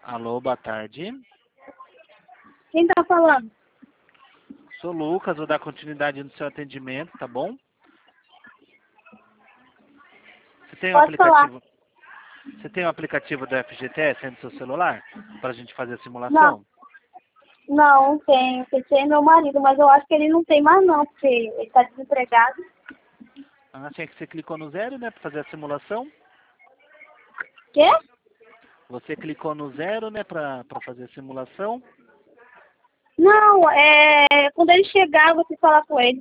Alô, boa tarde. Quem tá falando? Sou Lucas, vou dar continuidade no seu atendimento, tá bom? Você tem um Pode falar. aplicativo? Você tem um aplicativo do FGTS aí no seu celular para a gente fazer a Não, simulação? não tenho. Esse é meu marido, mas eu acho que ele não tem mais não, porque ele tá desempregado. Ah, tinha que você clicou no zero, né, para fazer a simulação? Quê? Você clicou no zero, né, para fazer a simulação? Não, quando ele chegar, eu vou te falar com ele.